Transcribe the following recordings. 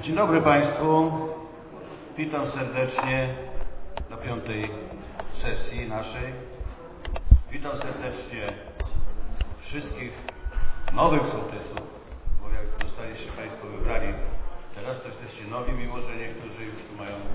Dzień dobry Państwu. Witam serdecznie na 5. sesji naszej. Witam serdecznie wszystkich nowych sołtysów, bo jak zostaliście Państwo wybrani teraz, to jesteście nowi, mimo że niektórzy już tu mają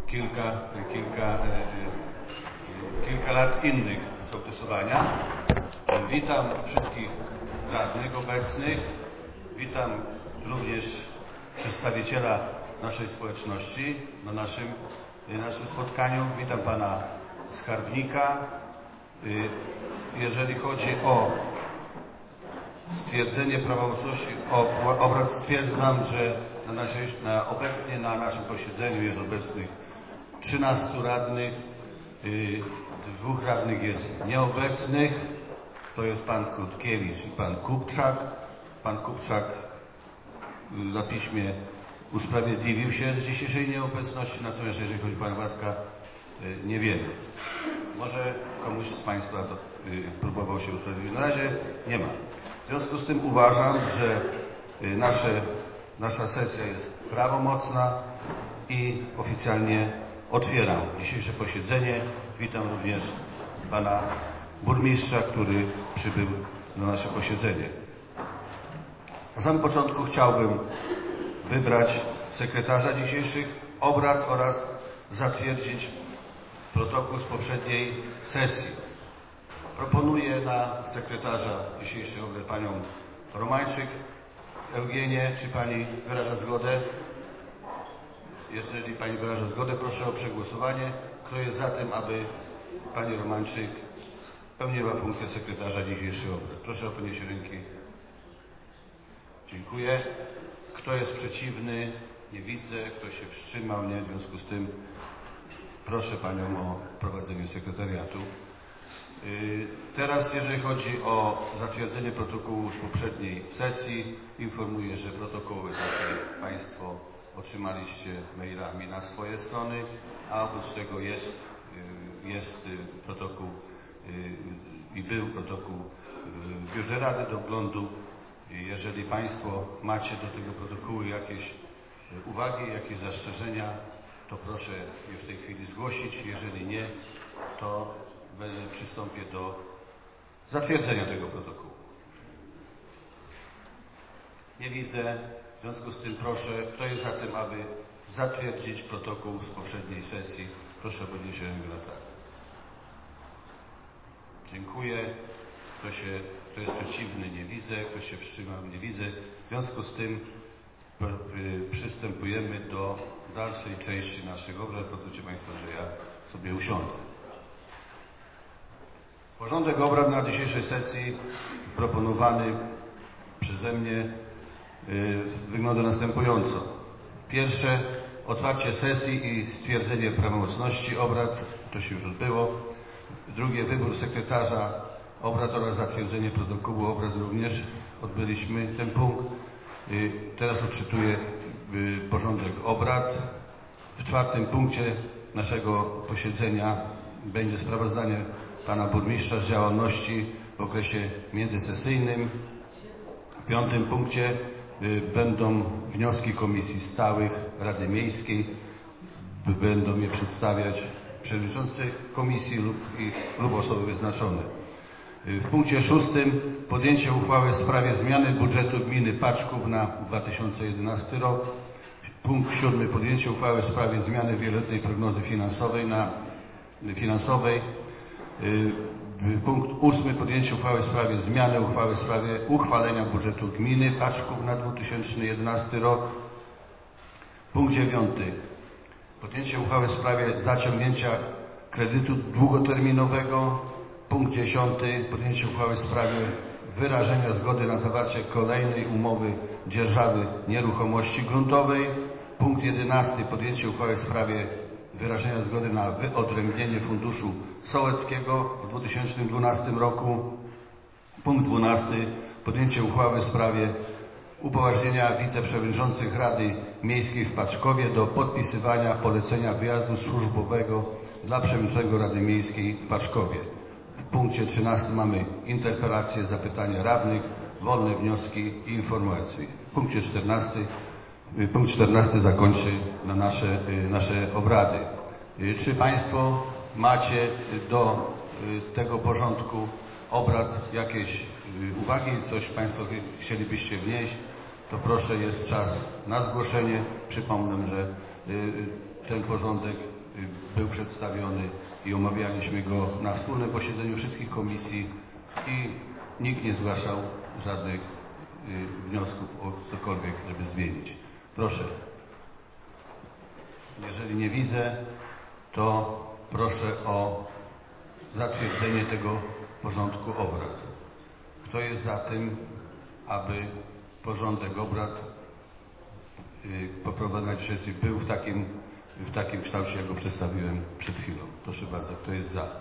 kilka lat innych sołtysowania. Witam wszystkich radnych obecnych. Witam również przedstawiciela naszej społeczności na naszym spotkaniu. Witam pana skarbnika. Jeżeli chodzi o stwierdzenie prawomocności obrad, stwierdzam, że obecnie na naszym posiedzeniu jest obecnych 13 radnych, 2 radnych jest nieobecnych. To jest pan Krótkiewicz i pan Kupczak. Pan Kupczak na piśmie usprawiedliwił się z dzisiejszej nieobecności, natomiast jeżeli chodzi o pana Władka, nie wiemy. Może komuś z Państwa próbował się usprawiedliwić. Na razie nie ma. W związku z tym uważam, że nasza sesja jest prawomocna i oficjalnie otwieram dzisiejsze posiedzenie. Witam również pana burmistrza, który przybył na nasze posiedzenie. Na samym początku chciałbym wybrać sekretarza dzisiejszych obrad oraz zatwierdzić protokół z poprzedniej sesji. Proponuję na sekretarza dzisiejszych obrad panią Romańczyk. Eugenię, czy pani wyraża zgodę? Jeżeli pani wyraża zgodę, proszę o przegłosowanie. Kto jest za tym, aby pani Romańczyk pełniła funkcję sekretarza dzisiejszych obrad? Proszę o podniesienie ręki. Dziękuję. Kto jest przeciwny? Nie widzę. Kto się wstrzymał? Nie. W związku z tym proszę panią o prowadzenie sekretariatu. Teraz, jeżeli chodzi o zatwierdzenie protokołu z poprzedniej sesji, informuję, że protokoły takie Państwo otrzymaliście mailami na swoje strony, a oprócz tego jest protokół i był protokół w Biurze Rady do wglądu. Jeżeli Państwo macie do tego protokołu jakieś uwagi, jakieś zastrzeżenia, to proszę je w tej chwili zgłosić. Jeżeli nie, to przystąpię do zatwierdzenia tego protokołu. Nie widzę. W związku z tym proszę, kto jest za tym, aby zatwierdzić protokół z poprzedniej sesji? Proszę o podniesienie ręki. Dziękuję. Kto jest przeciwny? Nie widzę. Kto się wstrzymał? Nie widzę. W związku z tym przystępujemy do dalszej części naszego obrad. Pozwólcie Państwo, że ja sobie usiądę. Porządek obrad na dzisiejszej sesji proponowany przeze mnie wygląda następująco. Pierwsze, otwarcie sesji i stwierdzenie prawomocności obrad. To się już odbyło. Drugie, wybór sekretarza obrad oraz zatwierdzenie protokołu obrad. Również odbyliśmy ten punkt. Teraz odczytuję porządek obrad. W 4. punkcie naszego posiedzenia będzie sprawozdanie pana burmistrza z działalności w okresie międzysesyjnym. W 5. punkcie będą wnioski komisji stałych Rady Miejskiej. Będą je przedstawiać przewodniczący komisji lub osoby wyznaczone. W punkcie 6. podjęcie uchwały w sprawie zmiany budżetu gminy Paczków na 2011 rok. Punkt 7. podjęcie uchwały w sprawie zmiany wieloletniej prognozy finansowej. Punkt 8. podjęcie uchwały w sprawie zmiany uchwały w sprawie uchwalenia budżetu gminy Paczków na 2011 rok. Punkt 9. podjęcie uchwały w sprawie zaciągnięcia kredytu długoterminowego. Punkt 10. podjęcie uchwały w sprawie wyrażenia zgody na zawarcie kolejnej umowy dzierżawy nieruchomości gruntowej. Punkt 11. podjęcie uchwały w sprawie wyrażenia zgody na wyodrębnienie funduszu sołeckiego w 2012 roku. Punkt 12. podjęcie uchwały w sprawie upoważnienia wiceprzewodniczących Rady Miejskiej w Paczkowie do podpisywania polecenia wyjazdu służbowego dla przewodniczącego Rady Miejskiej w Paczkowie. W punkcie 13 mamy interpelacje, zapytania radnych, wolne wnioski i informacje. W punkcie 14 punkt 14 zakończy na nasze obrady. Czy Państwo macie do tego porządku obrad jakieś uwagi, coś Państwo chcielibyście wnieść? To proszę, jest czas na zgłoszenie. Przypomnę, że ten porządek był przedstawiony i omawialiśmy go na wspólnym posiedzeniu wszystkich komisji i nikt nie zgłaszał żadnych wniosków o cokolwiek, żeby zmienić. Proszę. Jeżeli nie widzę, to proszę o zatwierdzenie tego porządku obrad. Kto jest za tym, aby porządek obrad poprowadzenia sesji był w takim kształcie, jak go przedstawiłem przed chwilą? Proszę bardzo, kto jest za?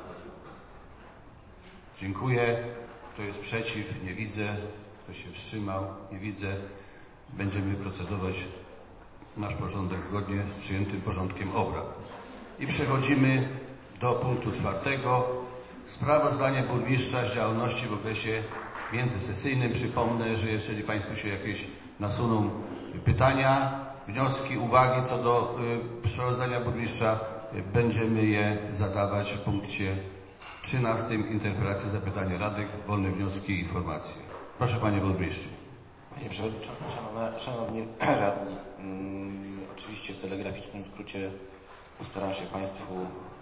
Dziękuję. Kto jest przeciw? Nie widzę. Kto się wstrzymał? Nie widzę. Będziemy procedować nasz porządek zgodnie z przyjętym porządkiem obrad. I przechodzimy do punktu 4. Sprawozdanie burmistrza z działalności w okresie międzysesyjnym. Przypomnę, że jeżeli Państwu się jakieś nasuną pytania, wnioski, uwagi co do sprawozdania burmistrza, będziemy je zadawać w punkcie 13. Interpelacje, zapytania, radnych, wolne wnioski i informacje. Proszę Panie Burmistrzu. Panie Przewodniczący, Szanowni Radni, oczywiście w telegraficznym skrócie postaram się Państwu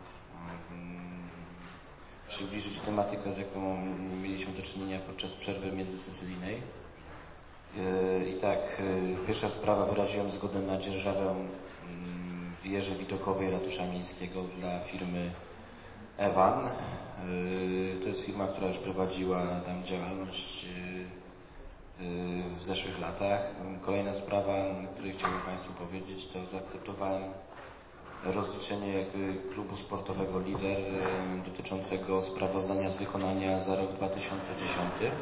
przybliżyć tematykę, z jaką mieliśmy do czynienia podczas przerwy międzysesyjnej. I tak, pierwsza sprawa, wyraziłem zgodę na dzierżawę wieży widokowej ratusza miejskiego dla firmy Ewan. To jest firma, która już prowadziła tam działalność w zeszłych latach. Kolejna sprawa, o której chciałbym Państwu powiedzieć, to zaakceptowałem rozliczenie klubu sportowego Lider dotyczącego sprawozdania z wykonania za rok 2010.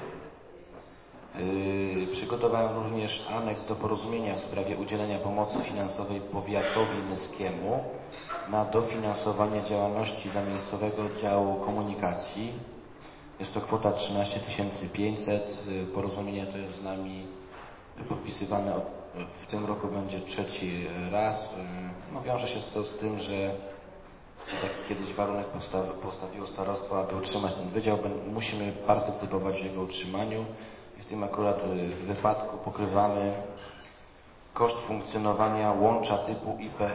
Przygotowałem również aneks do porozumienia w sprawie udzielenia pomocy finansowej powiatowi nyskiemu na dofinansowanie działalności dla miejscowego oddziału komunikacji. Jest to kwota 13 500. Porozumienie to jest z nami podpisywane w tym roku będzie trzeci raz. No, wiąże się to z tym, że taki kiedyś warunek postawiło starostwo, aby utrzymać ten wydział, musimy partycypować w jego utrzymaniu. W tym akurat wypadku pokrywamy koszt funkcjonowania łącza typu IPV.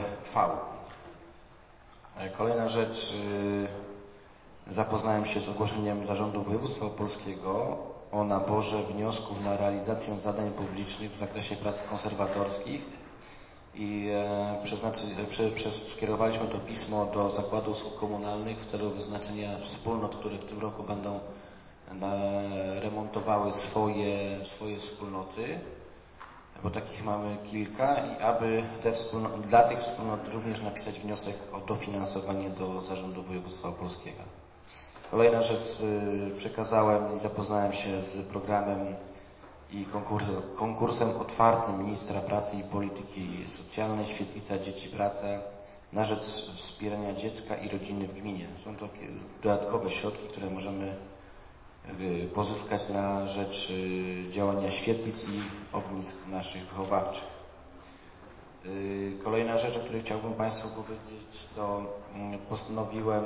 Kolejna rzecz, zapoznałem się z ogłoszeniem Zarządu Województwa Opolskiego o naborze wniosków na realizację zadań publicznych w zakresie prac konserwatorskich i skierowaliśmy to pismo do Zakładu Usług Komunalnych w celu wyznaczenia wspólnot, które w tym roku będą remontowały swoje wspólnoty, bo takich mamy kilka, i aby dla tych wspólnot również napisać wniosek o dofinansowanie do Zarządu Województwa Opolskiego. Kolejna rzecz, przekazałem i zapoznałem się z programem i konkursem otwartym Ministra Pracy i Polityki Socjalnej Świetlica Dzieci Praca na rzecz wspierania dziecka i rodziny w gminie. Są to dodatkowe środki, które możemy pozyskać na rzecz działania świetlic i ognisk naszych wychowawczych. Kolejna rzecz, o której chciałbym Państwu powiedzieć, to postanowiłem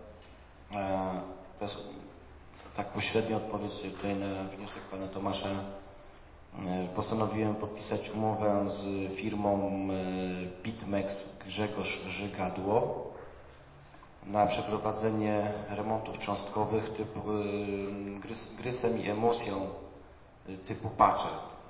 też tak pośrednio odpowiedź tutaj na wniosek Pana Tomasza. Postanowiłem podpisać umowę z firmą Bitmex Grzegorz Żygadło na przeprowadzenie remontów cząstkowych typu grysem i emulsją typu patcher.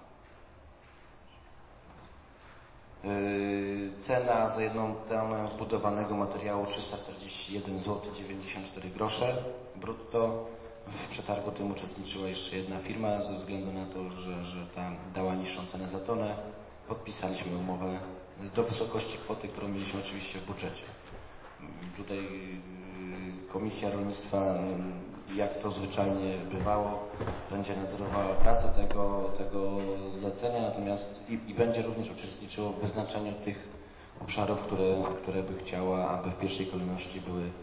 Cena za jedną tonę zbudowanego materiału 341 zł 94 grosze brutto. W przetargu tym uczestniczyła jeszcze jedna firma, ze względu na to, że ta dała niższą cenę za tonę. Podpisaliśmy umowę do wysokości kwoty, którą mieliśmy oczywiście w budżecie. Tutaj Komisja Rolnictwa, jak to zwyczajnie bywało, będzie nadzorowała pracę tego zlecenia, natomiast i będzie również uczestniczyło w wyznaczaniu tych obszarów, które by chciała, aby w pierwszej kolejności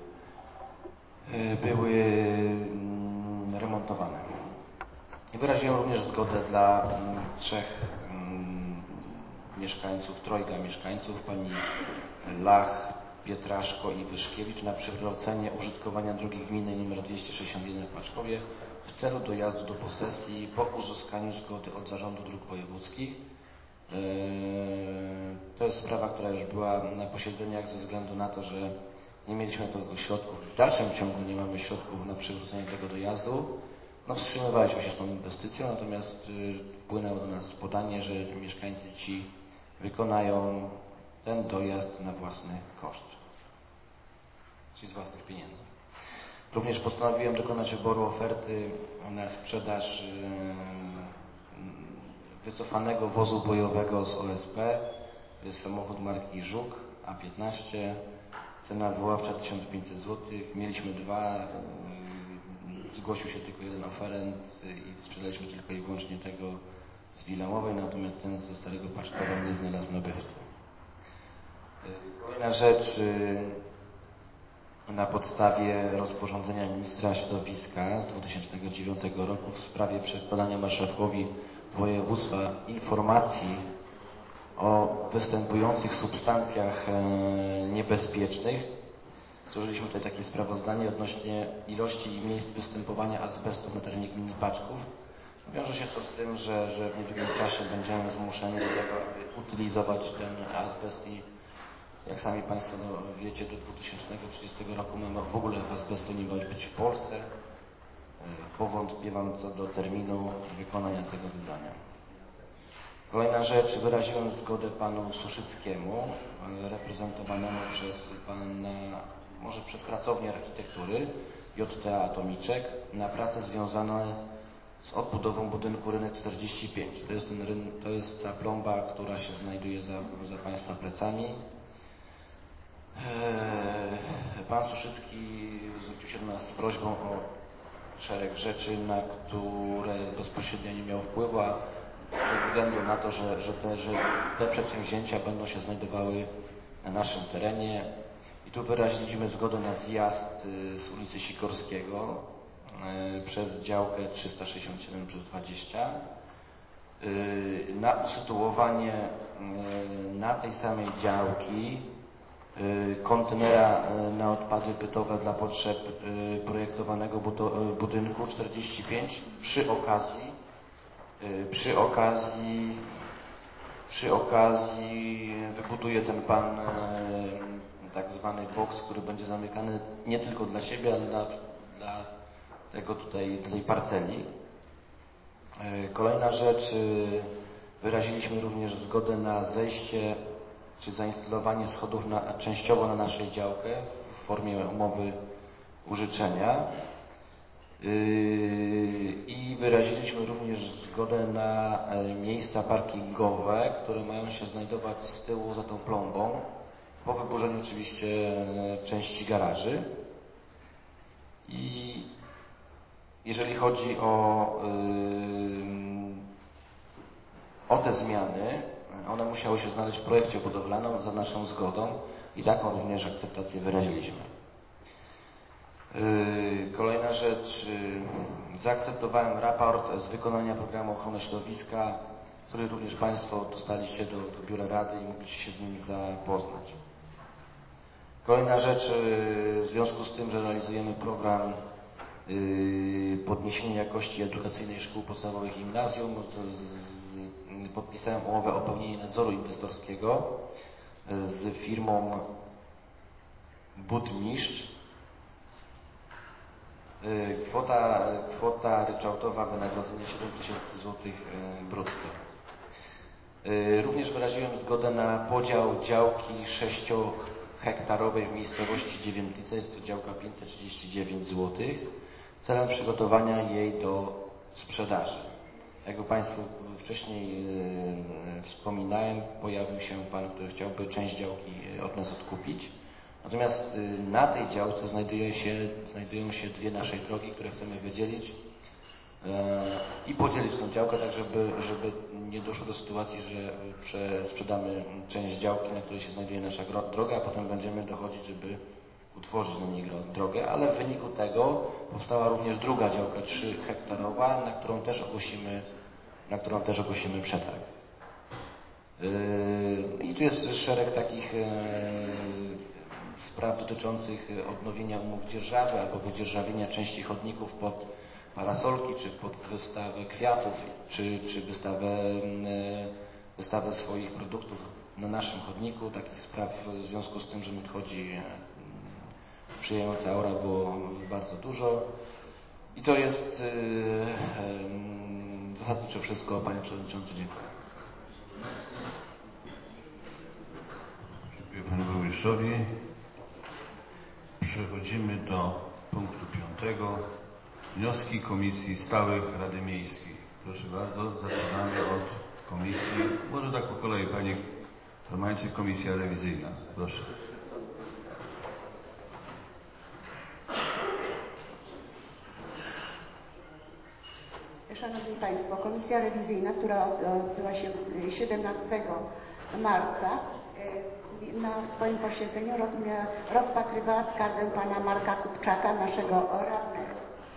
były remontowane. I wyraziłem również zgodę dla 3 mieszkańców, trojga mieszkańców, pani Lach, Pietraszko i Wyszkiewicz, na przywrócenie użytkowania drogi gminy nr 261 w Paczkowie w celu dojazdu do posesji po uzyskaniu zgody od Zarządu Dróg Wojewódzkich. To jest sprawa, która już była na posiedzeniach ze względu na to, że nie mieliśmy tego środków. W dalszym ciągu nie mamy środków na przywrócenie tego dojazdu. No, wstrzymywaliśmy się z tą inwestycją, natomiast wpłynęło do nas podanie, że mieszkańcy ci wykonają ten dojazd na własny koszt, czyli z własnych pieniędzy. Również postanowiłem dokonać wyboru oferty na sprzedaż wycofanego wozu bojowego z OSP. To jest samochód marki Żuk A15. Cena wywoławcza 1500 zł. Mieliśmy dwa, zgłosił się tylko jeden oferent i sprzedaliśmy tylko i wyłącznie tego z Wilamowej, natomiast ten ze Starego Paczkowa nie znalazł nabywcy. Kolejna rzecz, na podstawie rozporządzenia ministra środowiska z 2009 roku w sprawie przedkładania marszałkowi województwa informacji o występujących substancjach niebezpiecznych. Złożyliśmy tutaj takie sprawozdanie odnośnie ilości i miejsc występowania azbestu na terenie gminy Paczków. Wiąże się to z tym, że w niedługim czasie będziemy zmuszeni do tego, aby utylizować ten azbest i jak sami Państwo wiecie, do 2030 roku mamy w ogóle azbestu nie może być w Polsce. Powątpiewam co do terminu wykonania tego zadania. Kolejna rzecz, wyraziłem zgodę panu Suszyckiemu, reprezentowanemu przez pana, może przez pracownię architektury JTA Atomiczek, na prace związane z odbudową budynku Rynek 45. To jest ta plomba, która się znajduje za Państwa plecami. Pan Suszycki zwrócił się do nas z prośbą o szereg rzeczy, na które bezpośrednio nie miał wpływu, a ze względu na to, że te przedsięwzięcia będą się znajdowały na naszym terenie. I tu wyraziliśmy zgodę na zjazd z ulicy Sikorskiego przez działkę 367/20, na usytuowanie na tej samej działki kontenera na odpady bytowe dla potrzeb projektowanego budynku 45. Przy okazji wybuduje ten pan tak zwany boks, który będzie zamykany nie tylko dla siebie, ale dla tej parceli. Kolejna rzecz, wyraziliśmy również zgodę na zejście czy zainstalowanie schodów częściowo na naszej działkę w formie umowy użyczenia. I wyraziliśmy również zgodę na miejsca parkingowe, które mają się znajdować z tyłu za tą plombą, po wyburzeniu oczywiście części garaży. I jeżeli chodzi o te zmiany, one musiały się znaleźć w projekcie budowlanym za naszą zgodą i taką również akceptację wyraziliśmy. Kolejna rzecz, zaakceptowałem raport z wykonania programu ochrony środowiska, który również Państwo dostaliście do Biura Rady i mogliście się z nim zapoznać. Kolejna rzecz, w związku z tym, że realizujemy program podniesienia jakości edukacyjnej szkół podstawowych i gimnazjum, podpisałem umowę o pełnienie nadzoru inwestorskiego z firmą Budmistrz. Kwota ryczałtowa wynagrodzenia 7000 zł brutto. Również wyraziłem zgodę na podział działki 6-hektarowej w miejscowości Dziewiętlice, jest to działka 539 zł, celem przygotowania jej do sprzedaży. Jak Państwu wcześniej wspominałem, pojawił się Pan, który chciałby część działki od nas odkupić. Natomiast na tej działce znajdują się dwie nasze drogi, które chcemy wydzielić i podzielić tą działkę, tak żeby nie doszło do sytuacji, że sprzedamy część działki, na której się znajduje nasza droga, a potem będziemy dochodzić, żeby utworzyć na niej drogę, ale w wyniku tego powstała również druga działka 3-hektarowa, na którą też ogłosimy przetarg. I tu jest szereg takich spraw dotyczących odnowienia umów dzierżawy albo wydzierżawienia części chodników pod parasolki, czy pod wystawę kwiatów, czy wystawę swoich produktów na naszym chodniku. Takich spraw w związku z tym, że nadchodzi sprzyjająca aura, było bardzo dużo. I to jest zasadniczo wszystko. Panie Przewodniczący, dziękuję. Dziękuję Panu Burmistrzowi. Przechodzimy do punktu 5. Wnioski Komisji Stałych Rady Miejskiej. Proszę bardzo, zaczynamy od komisji. Może tak po kolei, Panie Romańczyk, Komisja Rewizyjna. Proszę. Szanowni Państwo, Komisja Rewizyjna, która odbyła się 17 marca, na swoim posiedzeniu rozpatrywała skargę pana Marka Kupczaka, naszego radnego.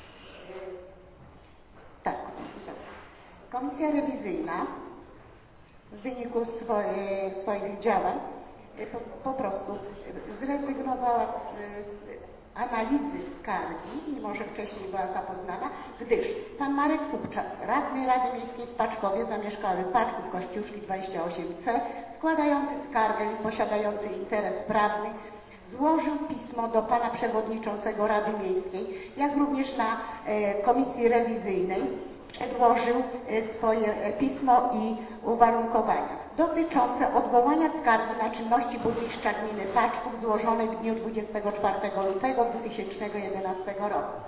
Tak. Komisja Rewizyjna w wyniku swoich działań po prostu zrezygnowała z analizy skargi, mimo że wcześniej była zapoznana, gdyż pan Marek Kupczak, radny Rady Miejskiej w Paczkowie, zamieszkały Paczków, Kościuszki 28C, składający skargę i posiadający interes prawny, złożył pismo do pana przewodniczącego Rady Miejskiej, jak również na Komisji Rewizyjnej przedłożył swoje pismo i uwarunkowania dotyczące odwołania skargi na czynności burmistrza gminy Paczków złożonej w dniu 24 lutego 2011 roku.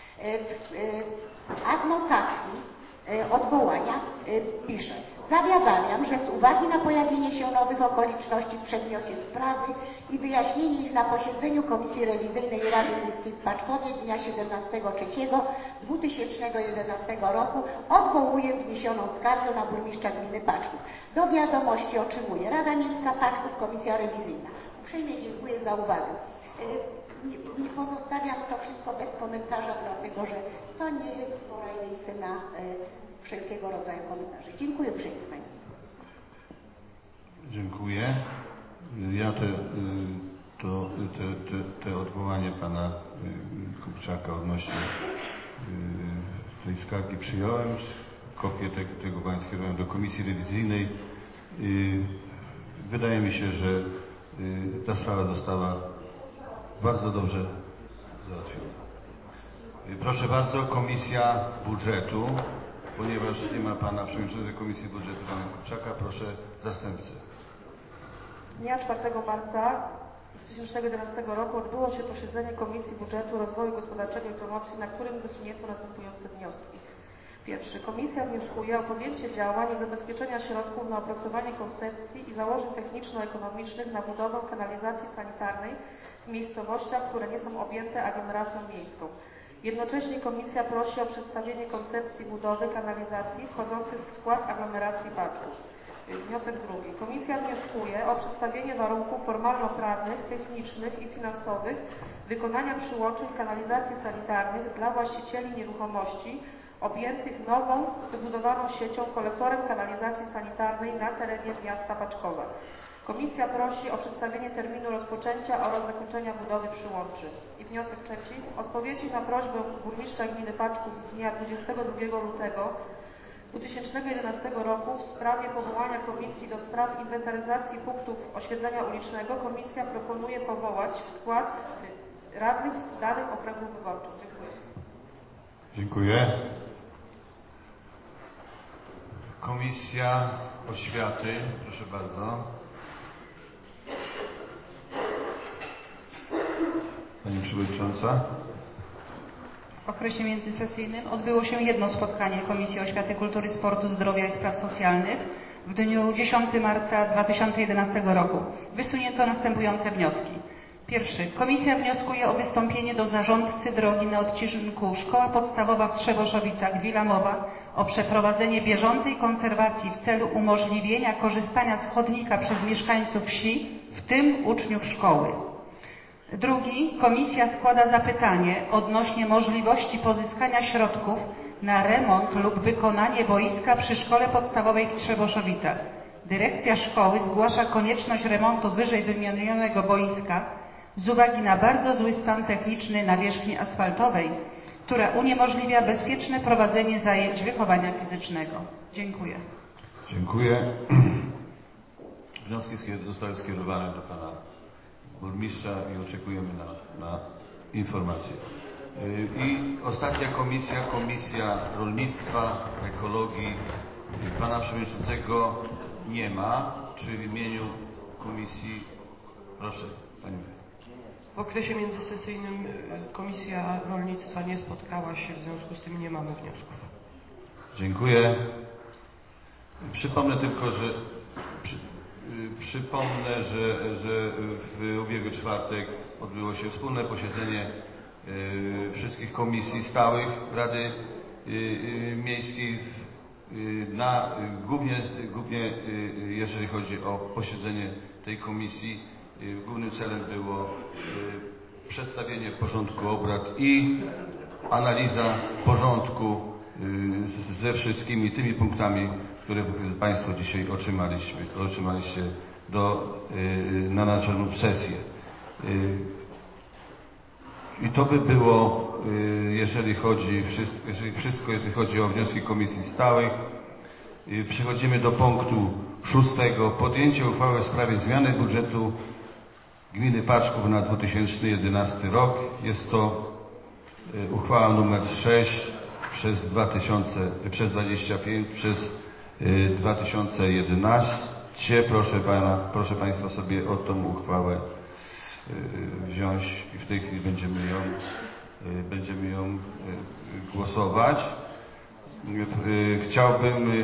W adnotacji odwołania pisze: zawiadamiam, że z uwagi na pojawienie się nowych okoliczności w przedmiocie sprawy i wyjaśnienie ich na posiedzeniu Komisji Rewizyjnej Rady Miejskiej w Paczkowie dnia 17.03.2011 roku odwołuję wniesioną skargę na burmistrza gminy Paczków. Do wiadomości otrzymuje Rada Miejska Paczków, Komisja Rewizyjna. Uprzejmie dziękuję za uwagę. Nie pozostawiam to wszystko bez komentarza, dlatego że to nie jest pora i miejsce na wszelkiego rodzaju komentarze. Dziękuję uprzejmie Państwu. Dziękuję. Ja te odwołanie pana Kupczaka odnośnie tej skargi przyjąłem. Kopię tego pana skierowałem do Komisji Rewizyjnej. Wydaje mi się, że ta sprawa została bardzo dobrze załatwiona. Proszę bardzo, Komisja Budżetu. Ponieważ nie ma pana przewodniczącego Komisji Budżetu, pana Kupczaka, proszę zastępcę. Dnia 4 marca 2011 roku odbyło się posiedzenie Komisji Budżetu, Rozwoju Gospodarczego i Promocji, na którym wysunięto następujące wnioski. Pierwszy. Komisja wnioskuje o podjęcie działań i zabezpieczenia środków na opracowanie koncepcji i założeń techniczno-ekonomicznych na budowę kanalizacji sanitarnej w miejscowościach, które nie są objęte aglomeracją miejską. Jednocześnie Komisja prosi o przedstawienie koncepcji budowy kanalizacji wchodzących w skład aglomeracji Paczków. Wniosek drugi. Komisja wnioskuje o przedstawienie warunków formalno-prawnych, technicznych i finansowych wykonania przyłączeń kanalizacji sanitarnych dla właścicieli nieruchomości objętych nową, wybudowaną siecią kolektorem kanalizacji sanitarnej na terenie miasta Paczkowa. Komisja prosi o przedstawienie terminu rozpoczęcia oraz zakończenia budowy przyłączy. I wniosek trzeci. Odpowiedzi na prośbę burmistrza gminy Paczków z dnia 22 lutego 2011 roku w sprawie powołania Komisji do spraw inwentaryzacji punktów oświetlenia ulicznego Komisja proponuje powołać w skład radnych z danych okręgów wyborczych. Dziękuję. Dziękuję. Komisja Oświaty, proszę bardzo. Pani Przewodnicząca. W okresie międzysesyjnym odbyło się jedno spotkanie Komisji Oświaty, Kultury, Sportu, Zdrowia i Spraw Socjalnych w dniu 10 marca 2011 roku. Wysunięto następujące wnioski. Pierwszy. Komisja wnioskuje o wystąpienie do zarządcy drogi na odcinku Szkoła Podstawowa w Trzewoszowicach Wilamowa o przeprowadzenie bieżącej konserwacji w celu umożliwienia korzystania z chodnika przez mieszkańców wsi, w tym uczniów szkoły. Drugi. Komisja składa zapytanie odnośnie możliwości pozyskania środków na remont lub wykonanie boiska przy Szkole Podstawowej w Trzewoszowicach. dyrekcja szkoły zgłasza konieczność remontu wyżej wymienionego boiska z uwagi na bardzo zły stan techniczny nawierzchni asfaltowej, która uniemożliwia bezpieczne prowadzenie zajęć wychowania fizycznego. Dziękuję. Dziękuję. Wnioski zostały skierowane do pana burmistrza i oczekujemy na informację. I ostatnia komisja rolnictwa, ekologii. Pana przewodniczącego nie ma. Czy w imieniu komisji? Proszę, pani. W okresie międzysesyjnym Komisja Rolnictwa nie spotkała się, w związku z tym nie mamy wniosków. Dziękuję. Przypomnę tylko, że w ubiegły czwartek odbyło się wspólne posiedzenie wszystkich komisji stałych Rady Miejskiej, głównie jeżeli chodzi o posiedzenie tej komisji. Głównym celem było przedstawienie porządku obrad i analiza porządku ze wszystkimi tymi punktami, które Państwo dzisiaj otrzymaliście na naczelną sesję. I to by było, jeżeli chodzi o wnioski komisji stałych. Przechodzimy do punktu 6. Podjęcie uchwały w sprawie zmiany budżetu gminy Paczków na 2011 rok. Jest to uchwała nr 6 przez 2011. Proszę Państwa sobie o tą uchwałę wziąć i w tej chwili będziemy ją głosować. Chciałbym,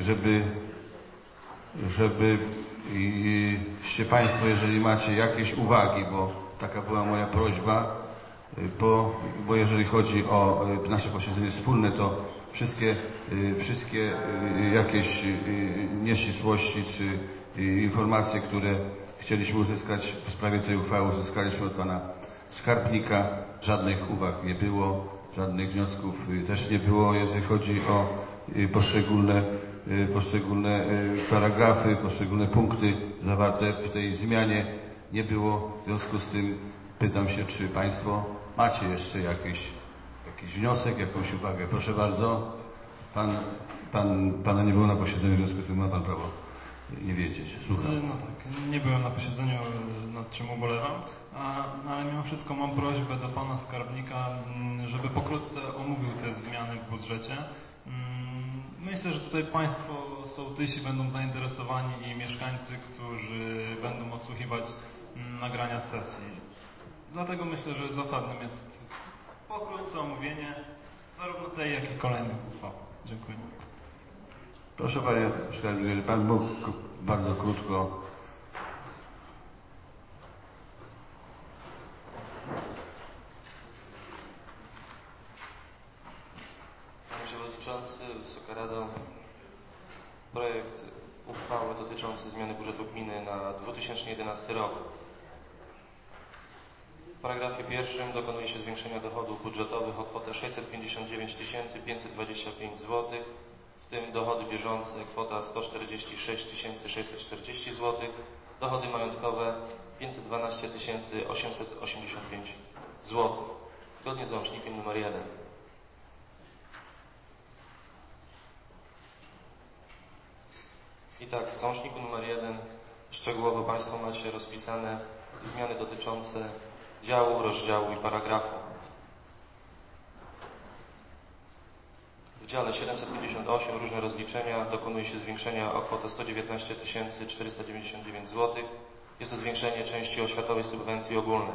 żebyście Państwo, jeżeli macie jakieś uwagi, bo taka była moja prośba, bo jeżeli chodzi o nasze posiedzenie wspólne, to wszystkie jakieś nieścisłości czy informacje, które chcieliśmy uzyskać w sprawie tej uchwały, uzyskaliśmy od pana skarbnika. Żadnych uwag nie było, żadnych wniosków też nie było, jeżeli chodzi o poszczególne paragrafy, poszczególne punkty zawarte w tej zmianie nie było. W związku z tym pytam się, czy Państwo macie jeszcze jakiś wniosek, jakąś uwagę. Proszę bardzo. Pana nie było na posiedzeniu, w związku z tym ma Pan prawo nie wiedzieć. Słucham. No tak, nie byłem na posiedzeniu, nad czym ubolewam, ale mimo wszystko mam prośbę do Pana Skarbnika, żeby pokrótce omówił te zmiany w budżecie. Myślę, że tutaj Państwo sołtysi będą zainteresowani i mieszkańcy, którzy będą odsłuchiwać nagrania sesji. Dlatego myślę, że zasadnym jest pokrótce omówienie zarówno tej, jak i kolejnych uchwał. Dziękuję. Proszę Panie Skarbnik, jeżeli Pan mógł bardzo krótko. Panie Przewodniczący, Wysoka Rado, projekt uchwały dotyczący zmiany budżetu gminy na 2011 rok. W paragrafie pierwszym dokonuje się zwiększenia dochodów budżetowych o kwotę 659 525 zł, w tym dochody bieżące kwota 146 640 zł, dochody majątkowe 512 885 zł, zgodnie z załącznikiem nr 1. I tak, w załączniku nr 1 szczegółowo Państwo macie rozpisane zmiany dotyczące działu, rozdziału i paragrafu. W dziale 758 różne rozliczenia dokonuje się zwiększenia o kwotę 119 499 zł. Jest to zwiększenie części oświatowej subwencji ogólnej.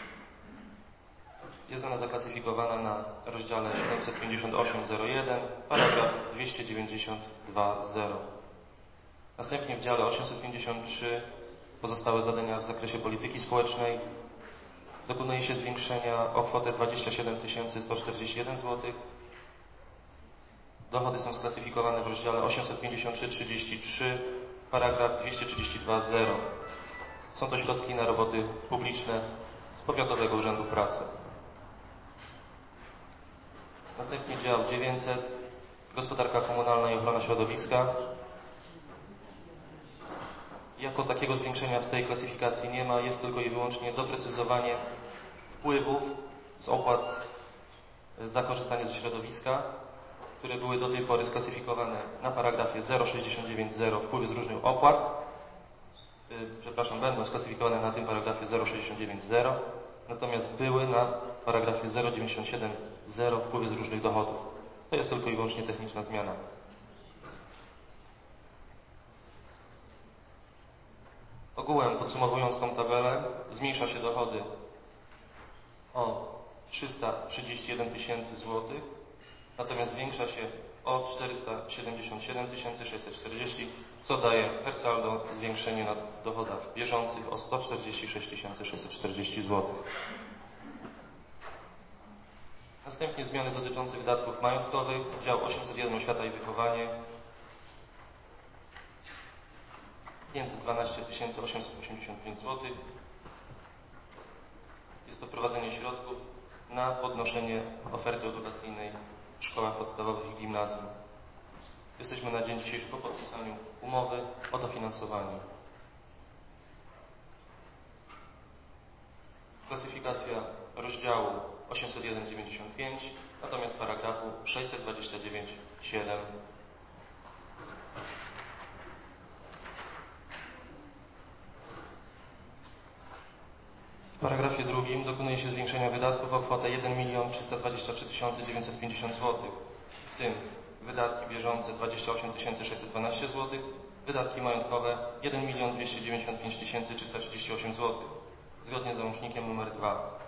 Jest ona zaklasyfikowana na rozdziale 758.01, paragraf 292.0. Następnie w dziale 853 pozostałe zadania w zakresie polityki społecznej dokonuje się zwiększenia o kwotę 27 141 zł. Dochody są sklasyfikowane w rozdziale 853.33, paragraf 232.0. Są to środki na roboty publiczne z Powiatowego Urzędu Pracy. Następnie dział 900, gospodarka komunalna i ochrona środowiska. jako takiego zwiększenia w tej klasyfikacji nie ma, jest tylko i wyłącznie doprecyzowanie wpływów z opłat za korzystanie ze środowiska, które były do tej pory sklasyfikowane na paragrafie 0,69.0 wpływy z różnych opłat, będą sklasyfikowane na tym paragrafie 0,69.0, natomiast były na paragrafie 0,97.0 wpływy z różnych dochodów. To jest tylko i wyłącznie techniczna zmiana. Ogółem, podsumowując tą tabelę, zmniejsza się dochody o 331 tysięcy złotych, natomiast zwiększa się o 477 640, co daje per saldo zwiększenie na dochodach bieżących o 146 640 zł. Następnie zmiany dotyczące wydatków majątkowych, dział 801 Oświata i Wychowanie, 512 885 zł. Jest to wprowadzenie środków na podnoszenie oferty edukacyjnej w szkołach podstawowych i gimnazjum. Jesteśmy na dzień dzisiejszy po podpisaniu umowy o dofinansowanie. Klasyfikacja rozdziału 801.95, natomiast paragrafu 629.7. W paragrafie drugim dokonuje się zwiększenia wydatków o kwotę 1 323 950 zł, w tym wydatki bieżące 28 612 zł, wydatki majątkowe 1 295 338 zł, zgodnie z załącznikiem nr 2.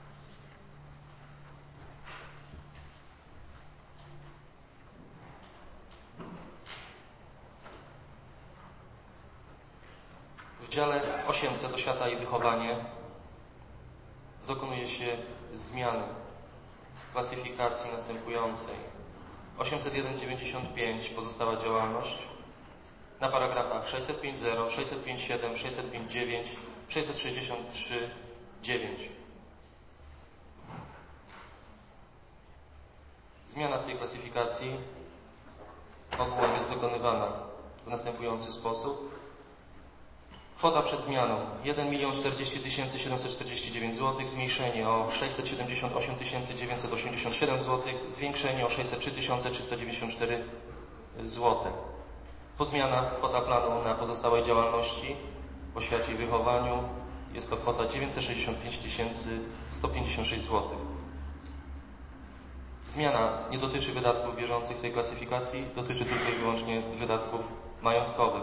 W dziale 800 Oświata i Wychowanie dokonuje się zmiany klasyfikacji następującej. 801.95 pozostała działalność na paragrafach 605.0, 605.7, 605.9, 663.9. Zmiana w tej klasyfikacji ogółem jest dokonywana w następujący sposób. Kwota przed zmianą 1 040 749 zł, zmniejszenie o 678 987 zł, zwiększenie o 603 394 zł. Po zmianach kwota planu na pozostałej działalności w oświacie i wychowaniu jest to kwota 965 156 zł. Zmiana nie dotyczy wydatków bieżących w tej klasyfikacji, dotyczy tylko i wyłącznie wydatków majątkowych.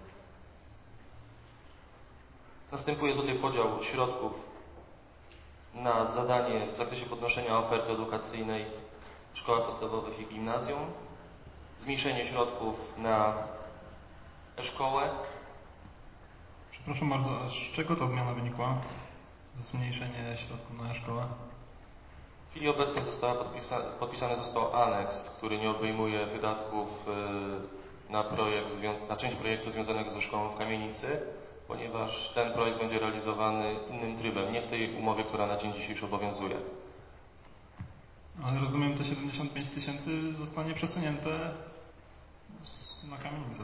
Następuje tutaj podział środków na zadanie w zakresie podnoszenia oferty edukacyjnej w szkołach podstawowych i gimnazjum, zmniejszenie środków na e-szkołę. Przepraszam bardzo, a z czego ta zmiana wynikła? Zmniejszenie środków na e-szkołę? W chwili obecnej podpisany został aneks, który nie obejmuje wydatków na część projektu związanego ze szkołą w Kamienicy, ponieważ ten projekt będzie realizowany innym trybem, nie w tej umowie, która na dzień dzisiejszy obowiązuje. Ale rozumiem, te 75 tysięcy zostanie przesunięte na Kamienicę.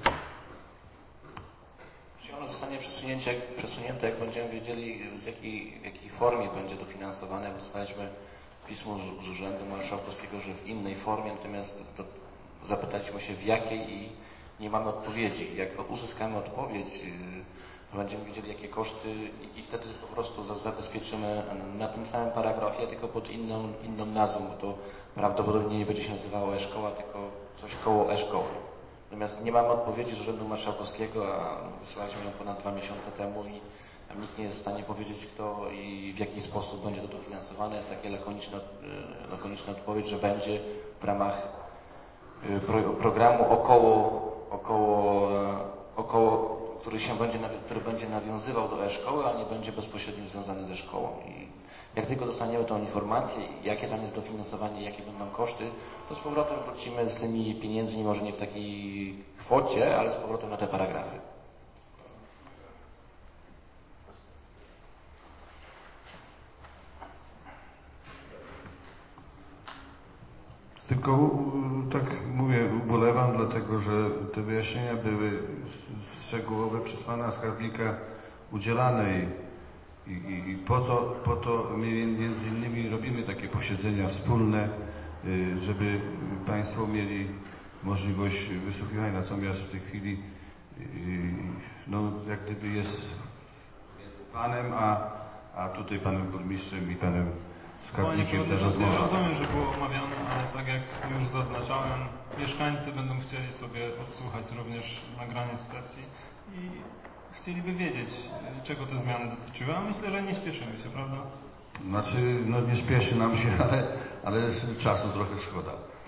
Jeśli ono zostanie przesunięte, jak będziemy wiedzieli, w jakiej formie będzie dofinansowane, jak dostaliśmy pismo z Urzędu Marszałkowskiego, że w innej formie, natomiast zapytaliśmy się w jakiej i nie mamy odpowiedzi. Jak uzyskamy odpowiedź, będziemy widzieli jakie koszty i wtedy po prostu zabezpieczymy na tym samym paragrafie, tylko pod inną nazwą, bo to prawdopodobnie nie będzie się nazywało e-szkoła, tylko coś koło e-szkoły. Natomiast nie mamy odpowiedzi z Urzędu Marszałkowskiego, a wysyłaliśmy ją ponad 2 miesiące temu i nikt nie jest w stanie powiedzieć, kto i w jaki sposób będzie to dofinansowane. Jest taka lakoniczna odpowiedź, że będzie w ramach programu który będzie nawiązywał do e-szkoły, a nie będzie bezpośrednio związany ze szkołą. I jak tylko dostaniemy tą informację, jakie tam jest dofinansowanie, jakie będą koszty, to z powrotem wrócimy z tymi pieniędzmi, może nie w takiej kwocie, ale z powrotem na te paragrafy. Tylko tak mówię, ubolewam, dlatego że te wyjaśnienia były szczegółowe przez pana skarbnika udzielane i po to między innymi robimy takie posiedzenia wspólne, żeby państwo mieli możliwość wysłuchiwania. Natomiast w tej chwili no, jak gdyby jest między panem, a tutaj panem burmistrzem i panem skarbnikiem ta rozmowa. Rozumiem, że było omawiane, ale tak jak już zaznaczałem, mieszkańcy będą chcieli sobie odsłuchać również nagranie z sesji i chcieliby wiedzieć, czego te zmiany dotyczyły, a myślę, że nie śpieszymy się, prawda? Znaczy, no nie śpieszy nam się, ale czasu trochę szkoda.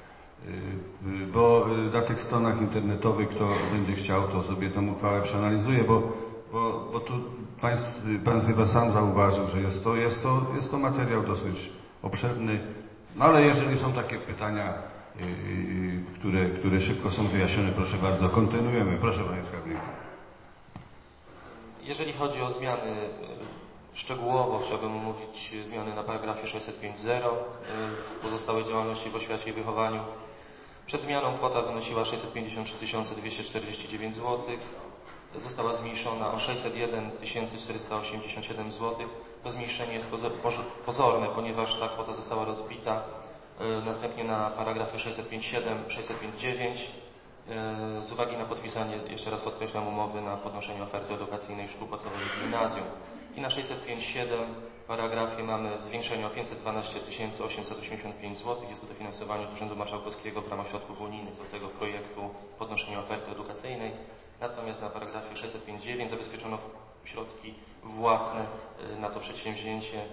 Bo na tych stronach internetowych, kto będzie chciał, to sobie tę uchwałę przeanalizuje, bo tu pan chyba sam zauważył, że jest to materiał dosyć obszerny, no ale jeżeli są takie pytania, które szybko są wyjaśnione, proszę bardzo, kontynuujemy. Proszę panie skarbniku. Jeżeli chodzi o zmiany szczegółowo, chciałbym omówić zmiany na paragrafie 605.0 w pozostałej działalności w oświacie i wychowaniu. Przed zmianą kwota wynosiła 653 249 zł. Została zmniejszona o 601 487 zł. To zmniejszenie jest pozorne, ponieważ ta kwota została rozbita następnie na paragrafy 605.7, 605.9 z uwagi na podpisanie, jeszcze raz podkreślam, umowy na podnoszenie oferty edukacyjnej szkół podstawowych i gimnazjum. I na 605.7 paragrafie mamy zwiększenie o 512 885 zł. Jest to dofinansowanie Urzędu Marszałkowskiego w ramach środków unijnych do tego projektu podnoszenia oferty edukacyjnej. Natomiast na paragrafie 605.9 zabezpieczono środki własne na to przedsięwzięcie.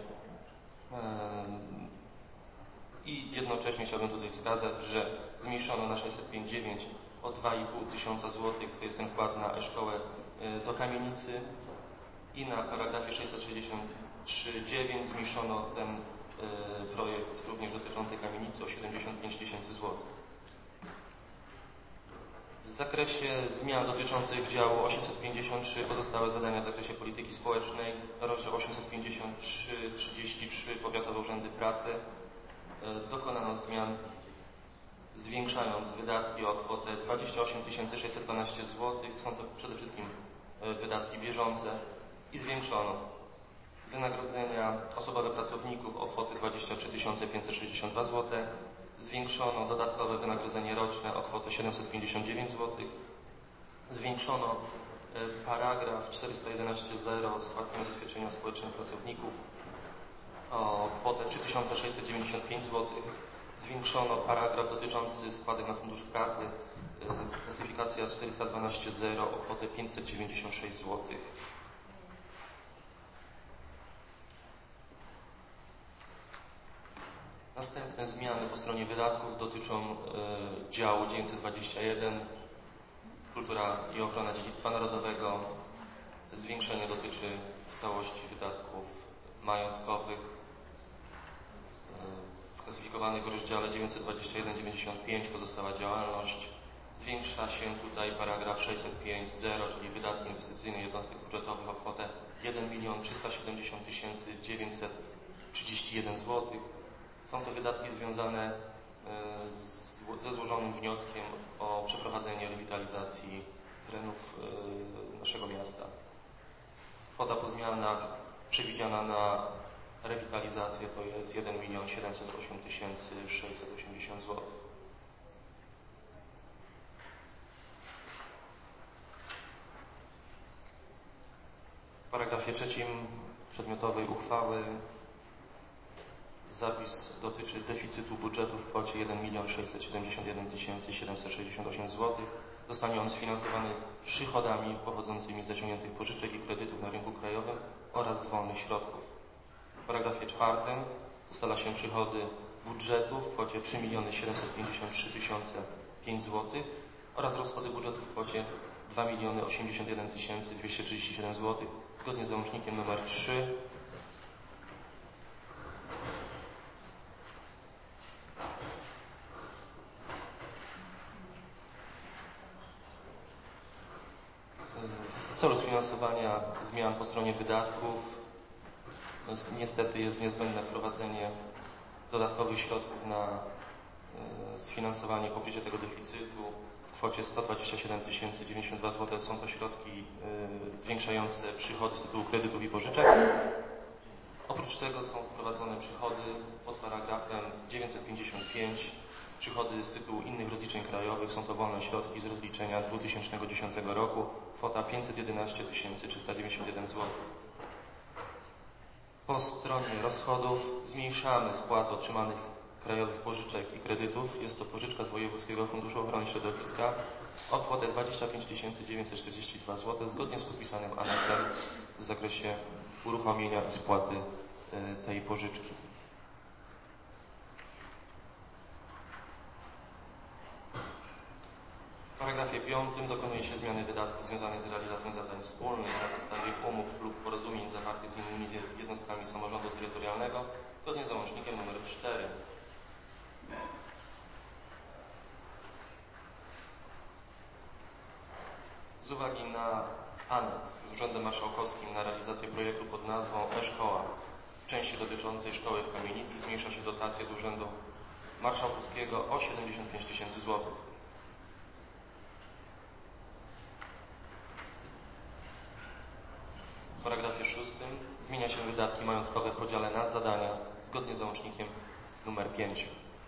I jednocześnie chciałbym tutaj wskazać, że zmniejszono na 605.9 o 2,5 tysiąca złotych, to jest ten wkład na e-szkołę do kamienicy. I na paragrafie 663.9 zmniejszono ten projekt również dotyczący kamienicy o 75 tysięcy złotych. W zakresie zmian dotyczących działu 853 pozostałe zadania w zakresie polityki społecznej, rozdział 853.33 Powiatowe Urzędy Pracy, dokonano zmian zwiększając wydatki o kwotę 28 612 zł. Są to przede wszystkim wydatki bieżące i zwiększono wynagrodzenia osobowe pracowników o kwotę 23 562 zł. Zwiększono dodatkowe wynagrodzenie roczne o kwotę 759 zł. Zwiększono paragraf 411.0 składki zabezpieczenia społecznego pracowników o kwotę 3695 zł. Zwiększono paragraf dotyczący składek na Fundusz Pracy, klasyfikacja 412.0 o kwotę 596 zł. Następne zmiany po stronie wydatków dotyczą działu 921 Kultura i ochrona dziedzictwa narodowego. Zwiększenie dotyczy całości wydatków majątkowych sklasyfikowanych w rozdziale 921.95 pozostała działalność. Zwiększa się tutaj paragraf 605.0, czyli wydatki inwestycyjne jednostek budżetowych o kwotę 1 370 931 zł. Są to wydatki związane ze złożonym wnioskiem o przeprowadzenie rewitalizacji terenów naszego miasta. Kwota po zmianach przewidziana na rewitalizację to jest 1 708 680 zł. W paragrafie 3 przedmiotowej uchwały zapis dotyczy deficytu budżetu w kwocie 1 671 768 zł. Zostanie on sfinansowany przychodami pochodzącymi z zaciągniętych pożyczek i kredytów na rynku krajowym oraz z wolnych środków. W paragrafie 4 ustala się przychody budżetu w kwocie 3 753 005 zł oraz rozchody budżetu w kwocie 2 081 237 zł zgodnie z załącznikiem nr 3. W celu sfinansowania zmian po stronie wydatków niestety jest niezbędne wprowadzenie dodatkowych środków na sfinansowanie pokrycia tego deficytu w kwocie 127 092 zł. Są to środki zwiększające przychody z tytułu kredytów i pożyczek. Oprócz tego są wprowadzone przychody pod paragrafem 955, przychody z tytułu innych rozliczeń krajowych. Są to wolne środki z rozliczenia 2010 roku, kwota 511 391 zł. Po stronie rozchodów zmniejszamy spłaty otrzymanych krajowych pożyczek i kredytów. Jest to pożyczka z Wojewódzkiego Funduszu Ochrony Środowiska o kwotę 25 942 zł, zgodnie z podpisanym aneksem w zakresie uruchomienia i spłaty tej pożyczki. W paragrafie 5 dokonuje się zmiany wydatków związanych z realizacją zadań wspólnych na podstawie umów lub porozumień zawartych z innymi jednostkami samorządu terytorialnego zgodnie z załącznikiem nr 4. Z uwagi na aneks z Urzędem Marszałkowskim na realizację projektu pod nazwą e-Szkoła w części dotyczącej szkoły w Kamienicy zmniejsza się dotację z Urzędu Marszałkowskiego o 75 000 zł. W paragrafie 6 zmienia się wydatki majątkowe w podziale na zadania zgodnie z załącznikiem nr 5.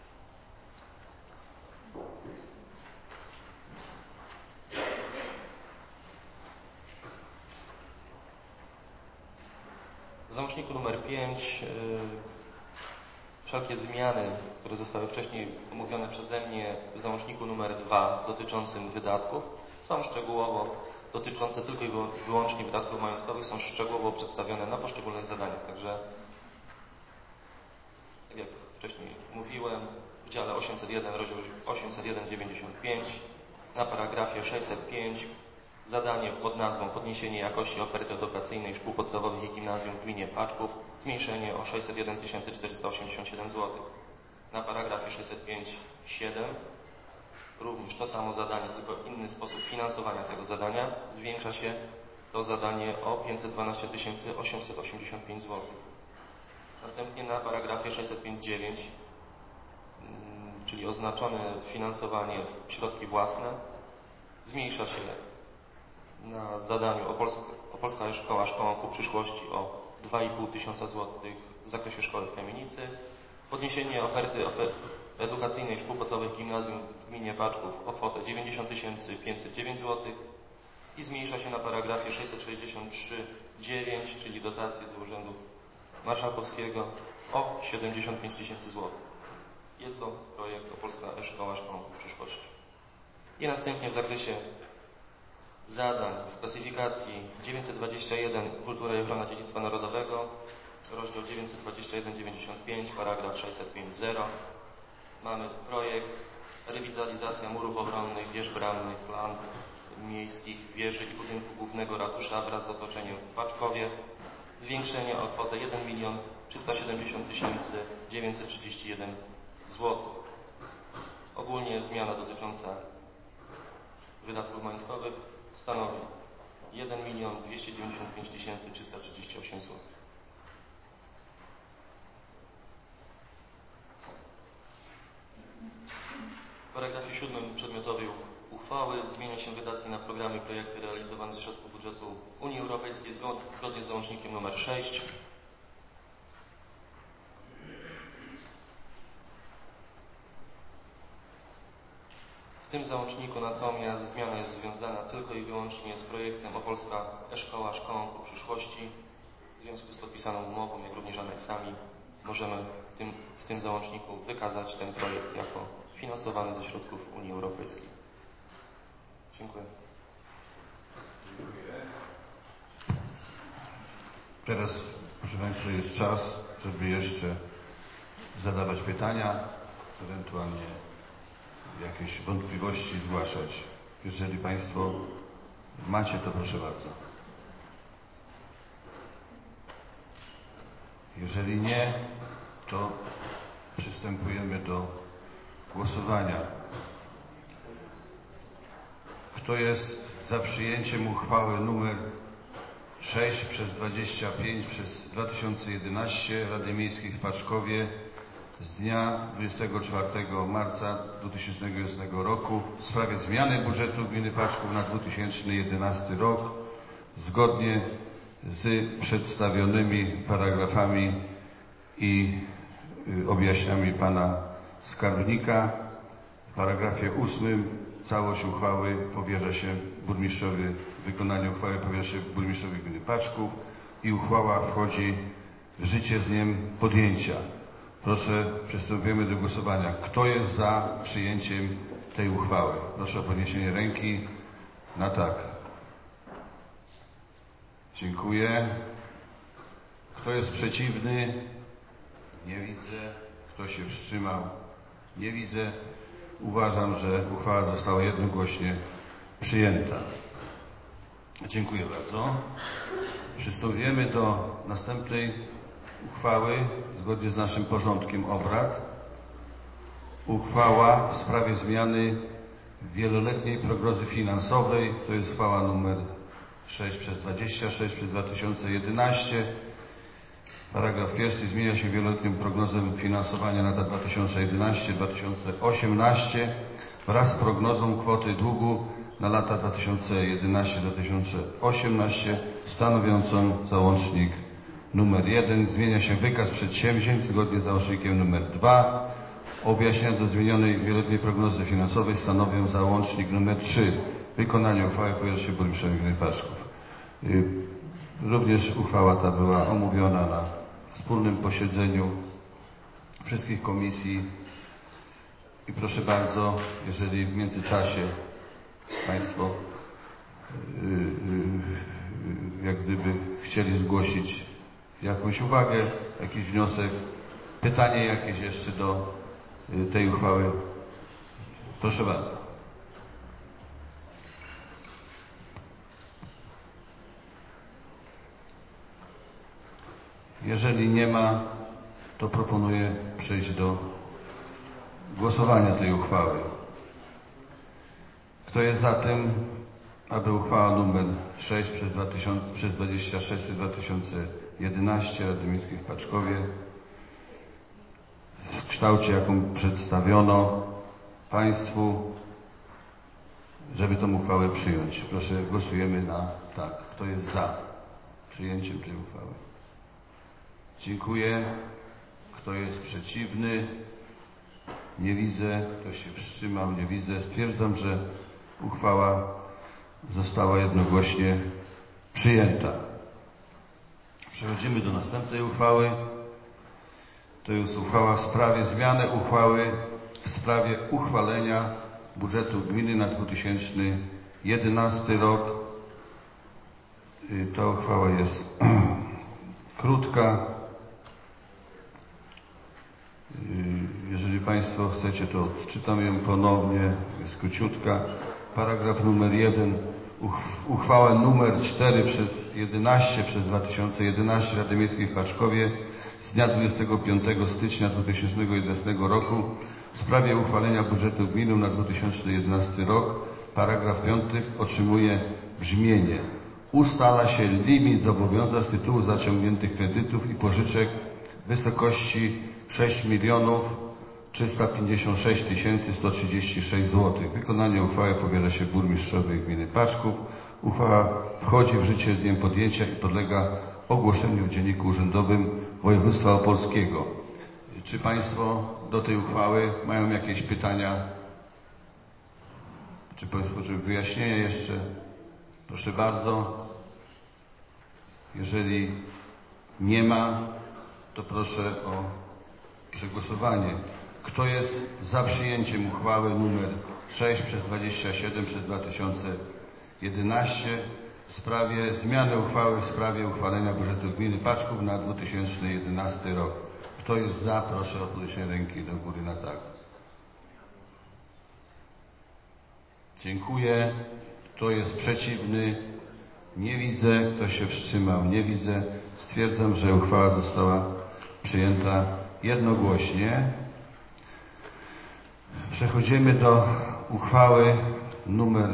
W załączniku nr 5 wszelkie zmiany, które zostały wcześniej omówione przeze mnie w załączniku nr 2 dotyczącym wydatków, są szczegółowo dotyczące tylko i wyłącznie wydatków majątkowych, są szczegółowo przedstawione na poszczególnych zadaniach. Także, tak jak wcześniej mówiłem, w dziale 801, rozdział 801.95, na paragrafie 605 zadanie pod nazwą Podniesienie jakości oferty edukacyjnej szkół podstawowych i gimnazjum w gminie Paczków, zmniejszenie o 601 487 zł. Na paragrafie 605.7 również to samo zadanie, tylko inny sposób finansowania tego zadania. Zwiększa się to zadanie o 512 885 zł. Następnie na paragrafie 605.9, czyli oznaczone finansowanie w środki własne, zmniejsza się na zadaniu Opolska Szkoła, Szkoła ku przyszłości o 2500 zł w zakresie szkoły w Kamienicy, podniesienie oferty edukacyjnej szkół podstawowych gimnazjum w gminie Paczków o kwotę 90 509 zł i zmniejsza się na paragrafie 663.9, czyli dotacje z Urzędu Marszałkowskiego o 75 000 zł. Jest to projekt Opolska Szkoła, Szkoła ku przyszłości. I następnie w zakresie zadań w klasyfikacji 921 Kultura i ochrona dziedzictwa narodowego, rozdział 921.95, paragraf 605.0. Mamy projekt rewitalizacja murów obronnych, wież bramnych, plan miejskich, wieży i budynku głównego ratusza wraz z otoczeniem w Paczkowie. Zwiększenie o kwotę 1 370 931 zł. Ogólnie zmiana dotycząca wydatków majątkowych stanowi 1 295 338 zł. W paragrafie 7 przedmiotowej uchwały zmienia się wydatki na programy i projekty realizowane ze środków budżetu Unii Europejskiej zgodnie z załącznikiem nr 6. W tym załączniku natomiast zmiana jest związana tylko i wyłącznie z projektem Opolska Szkoła, Szkołą ku przyszłości. W związku z podpisaną umową, jak również aneksami, możemy w tym załączniku wykazać ten projekt jako finansowany ze środków Unii Europejskiej. Dziękuję. Teraz, proszę Państwa, jest czas, żeby jeszcze zadawać pytania, ewentualnie jakieś wątpliwości zgłaszać. Jeżeli Państwo macie, to proszę bardzo. Jeżeli nie, to przystępujemy do głosowania. Kto jest za przyjęciem uchwały nr 6/25/2011 Rady Miejskiej w Paczkowie z dnia 24 marca 2011 roku w sprawie zmiany budżetu gminy Paczków na 2011 rok zgodnie z przedstawionymi paragrafami i objaśnieniami pana skarbnika. W paragrafie 8 całość uchwały powierza się burmistrzowi, wykonanie uchwały powierza się burmistrzowi gminy Paczków i uchwała wchodzi w życie z dniem podjęcia. Proszę, przystępujemy do głosowania. Kto jest za przyjęciem tej uchwały? Proszę o podniesienie ręki na tak. Dziękuję. Kto jest przeciwny? Nie widzę. Kto się wstrzymał? Nie widzę. Uważam, że uchwała została jednogłośnie przyjęta. Dziękuję bardzo. Przystępujemy do następnej uchwały zgodnie z naszym porządkiem obrad. Uchwała w sprawie zmiany wieloletniej prognozy finansowej. To jest uchwała nr 6/26/2011. Paragraf 1. Zmienia się wieloletnią prognozę finansowania na lata 2011-2018 wraz z prognozą kwoty długu na lata 2011-2018 stanowiącą załącznik nr 1. Zmienia się wykaz przedsięwzięć zgodnie z załącznikiem nr 2. Objaśnienia do zmienionej wieloletniej prognozy finansowej stanowią załącznik nr 3. Wykonanie uchwały powierza się burmistrzowi gminy Paczków. Również uchwała ta była omówiona na wspólnym posiedzeniu wszystkich komisji i proszę bardzo, jeżeli w międzyczasie Państwo jak gdyby chcieli zgłosić jakąś uwagę, jakiś wniosek, pytanie jakieś jeszcze do tej uchwały, proszę bardzo. Jeżeli nie ma, to proponuję przejść do głosowania tej uchwały. Kto jest za tym, aby uchwała nr 6/26/2011 Rady Miejskiej w Paczkowie w kształcie, jaką przedstawiono Państwu, żeby tę uchwałę przyjąć? Proszę, głosujemy na tak. Kto jest za przyjęciem tej uchwały? Dziękuję. Kto jest przeciwny? Nie widzę. Kto się wstrzymał? Nie widzę. Stwierdzam, że uchwała została jednogłośnie przyjęta. Przechodzimy do następnej uchwały. To jest uchwała w sprawie zmiany uchwały w sprawie uchwalenia budżetu gminy na 2011 rok. Ta uchwała jest krótka. Jeżeli Państwo chcecie, to odczytam ją ponownie. Jest króciutka. Paragraf numer 1. Uchwała numer 4/11/2011 Rady Miejskiej w Paczkowie z dnia 25 stycznia 2011 roku w sprawie uchwalenia budżetu gminy na 2011 rok. Paragraf 5 otrzymuje brzmienie: ustala się limit zobowiązań z tytułu zaciągniętych kredytów i pożyczek w wysokości 6 356 136 zł. Wykonanie uchwały powierza się burmistrzowi gminy Paczków. Uchwała wchodzi w życie z dniem podjęcia i podlega ogłoszeniu w Dzienniku Urzędowym Województwa Opolskiego. Czy Państwo do tej uchwały mają jakieś pytania? Czy Państwo wyjaśnienia jeszcze? Proszę bardzo. Jeżeli nie ma, to proszę o przegłosowanie. Kto jest za przyjęciem uchwały nr 6/27/2011 w sprawie zmiany uchwały w sprawie uchwalenia budżetu gminy Paczków na 2011 rok? Kto jest za? Proszę o podniesienie ręki do góry na tak. Dziękuję. Kto jest przeciwny? Nie widzę. Kto się wstrzymał? Nie widzę. Stwierdzam, że uchwała została przyjęta jednogłośnie. Przechodzimy do uchwały nr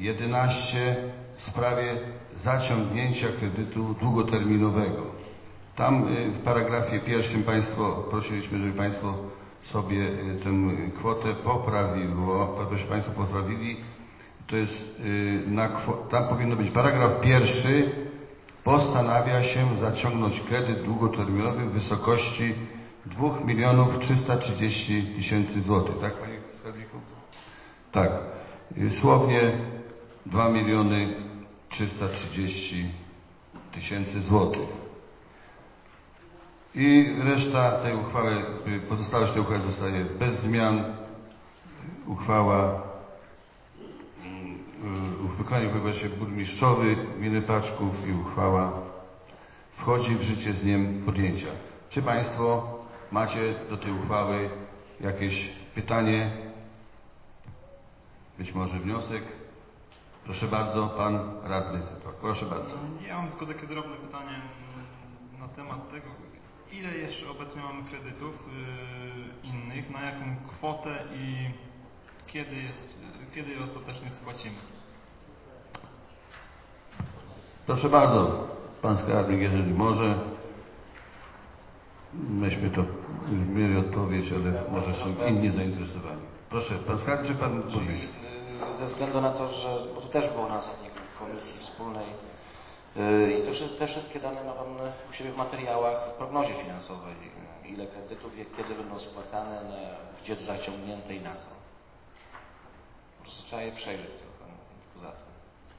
6/28/2011 w sprawie zaciągnięcia kredytu długoterminowego. Tam w paragrafie pierwszym prosiliśmy, żeby Państwo sobie tę kwotę poprawili. To jest tam powinno być paragraf pierwszy. Postanawia się zaciągnąć kredyt długoterminowy w wysokości 2 330 000 złotych. Tak, Panie Skarbniku? Tak. Słownie 2 330 000 złotych. I reszta tej uchwały, pozostałość tej uchwały zostaje bez zmian. Uchwała wykonaniu pojawia się burmistrzowy gminy Paczków i uchwała wchodzi w życie z dniem podjęcia. Czy Państwo macie do tej uchwały jakieś pytanie? Być może wniosek? Proszę bardzo, Pan Radny. Proszę bardzo. Ja mam tylko takie drobne pytanie na temat tego, ile jeszcze obecnie mamy kredytów innych, na jaką kwotę i kiedy je ostatecznie spłacimy? Proszę bardzo, Pan Skarbnik, jeżeli może. Myśmy to mieli odpowiedź, ale może są inni zainteresowani. Proszę, Pan Skarbnik, czy Pan Burmistrz? Ze względu na to, że bo to też było na ostatniej komisji wspólnej i te wszystkie dane ma Pan u siebie w materiałach w prognozie finansowej. Ile kredytów, kiedy będą spłacane, gdzie zaciągnięte i na co. Po prostu trzeba je przejrzeć trochę poza tym.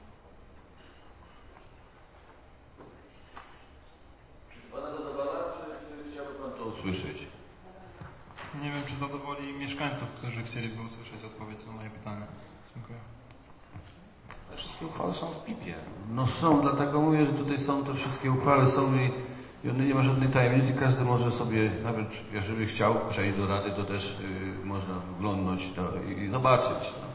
Pana zadowala, czy chciałby Pan to usłyszeć? Nie wiem, czy zadowoli mieszkańców, którzy chcieliby usłyszeć odpowiedź na moje pytanie. Dziękuję. Te wszystkie uchwały są w PIP-ie. No są, dlatego mówię, że tutaj są te wszystkie uchwały, są i nie ma żadnej tajemnicy, każdy może sobie, nawet jeżeli chciał przejść do Rady, to też można wglądnąć i zobaczyć. No.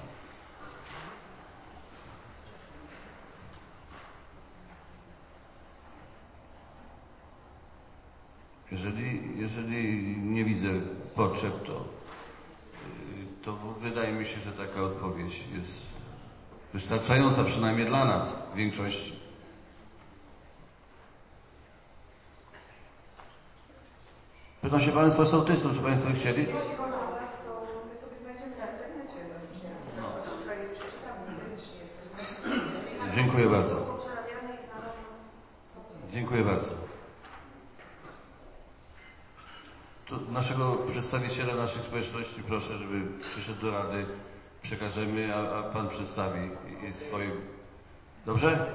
Jeżeli nie widzę potrzeb, to wydaje mi się, że taka odpowiedź jest wystarczająca, przynajmniej dla nas, w większości. Pytam się Państwa sołtysów, czy Państwo chcieli? Dziękuję bardzo. Dziękuję bardzo. To naszego przedstawiciela naszych społeczności proszę, żeby przyszedł do Rady, przekażemy, a Pan przedstawi swoje. Dobrze?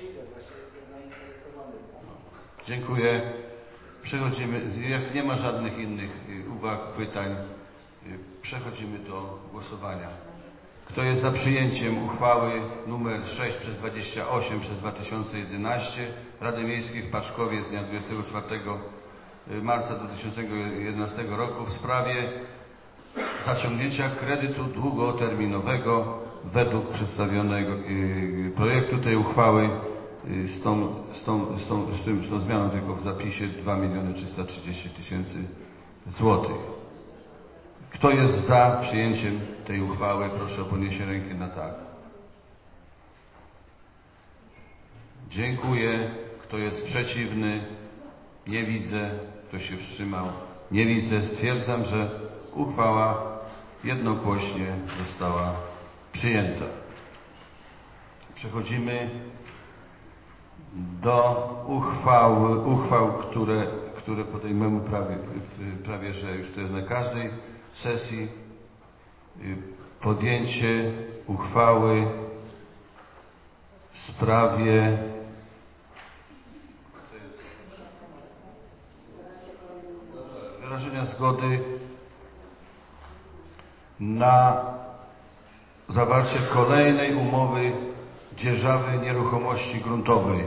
Dziękuję. Przechodzimy, jak nie ma żadnych innych uwag, pytań, przechodzimy do głosowania. Kto jest za przyjęciem uchwały nr 6/28/2011 Rady Miejskiej w Paczkowie z dnia 24 marca 2011 roku w sprawie zaciągnięcia kredytu długoterminowego według przedstawionego projektu tej uchwały z tą zmianą tylko w zapisie 2 330 000 złotych. Kto jest za przyjęciem tej uchwały? Proszę o podniesienie ręki na tak. Dziękuję. Kto jest przeciwny? Nie widzę. Kto się wstrzymał? Nie widzę. Stwierdzam, że uchwała jednogłośnie została przyjęta. Przechodzimy do uchwał, które podejmujemy prawie że już to jest na każdej sesji. Podjęcie uchwały w sprawie wyrażenia zgody na zawarcie kolejnej umowy dzierżawy nieruchomości gruntowej.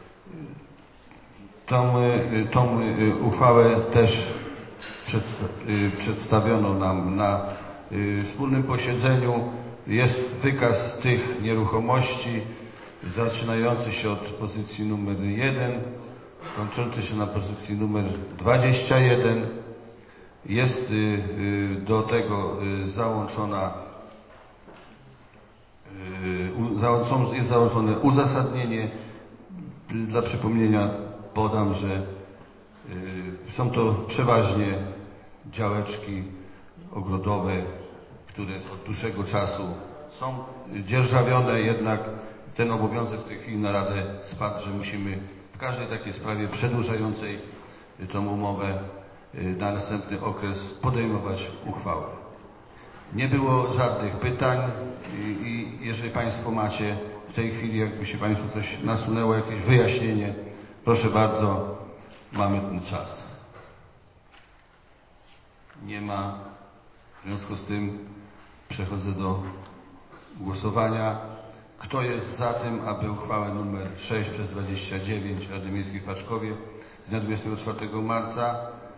Tą uchwałę też przedstawiono nam na wspólnym posiedzeniu. Jest wykaz tych nieruchomości zaczynający się od pozycji numer 1, kończący się na pozycji numer 21. Jest do tego jest załączone uzasadnienie. Dla przypomnienia podam, że Są to przeważnie działeczki ogrodowe, które od dłuższego czasu są dzierżawione, jednak ten obowiązek w tej chwili na Radę spadł, że musimy w każdej takiej sprawie przedłużającej tą umowę na następny okres podejmować uchwałę. Nie było żadnych pytań i jeżeli Państwo macie w tej chwili, jakby się Państwu coś nasunęło, jakieś wyjaśnienie, proszę bardzo, mamy ten czas. Nie ma, w związku z tym przechodzę do głosowania. Kto jest za tym, aby uchwałę nr 6/29 Rady Miejskiej w Paczkowie z dnia 24 marca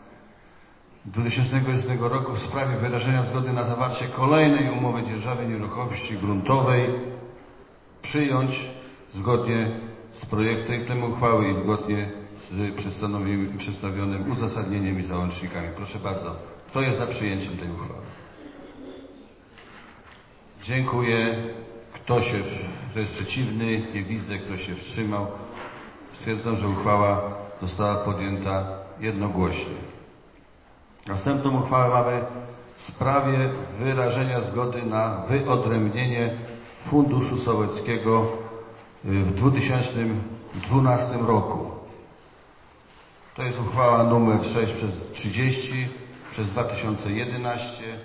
2020 roku w sprawie wyrażenia zgody na zawarcie kolejnej umowy dzierżawy nieruchomości gruntowej przyjąć zgodnie z projektem uchwały i zgodnie z przedstawionym uzasadnieniem i załącznikami? Proszę bardzo. Kto jest za przyjęciem tej uchwały? Dziękuję. Kto jest przeciwny? Nie widzę. Kto się wstrzymał? Stwierdzam, że uchwała została podjęta jednogłośnie. Następną uchwałę mamy w sprawie wyrażenia zgody na wyodrębnienie Funduszu Sołeckiego w 2012 roku. To jest uchwała nr 6/30/2011.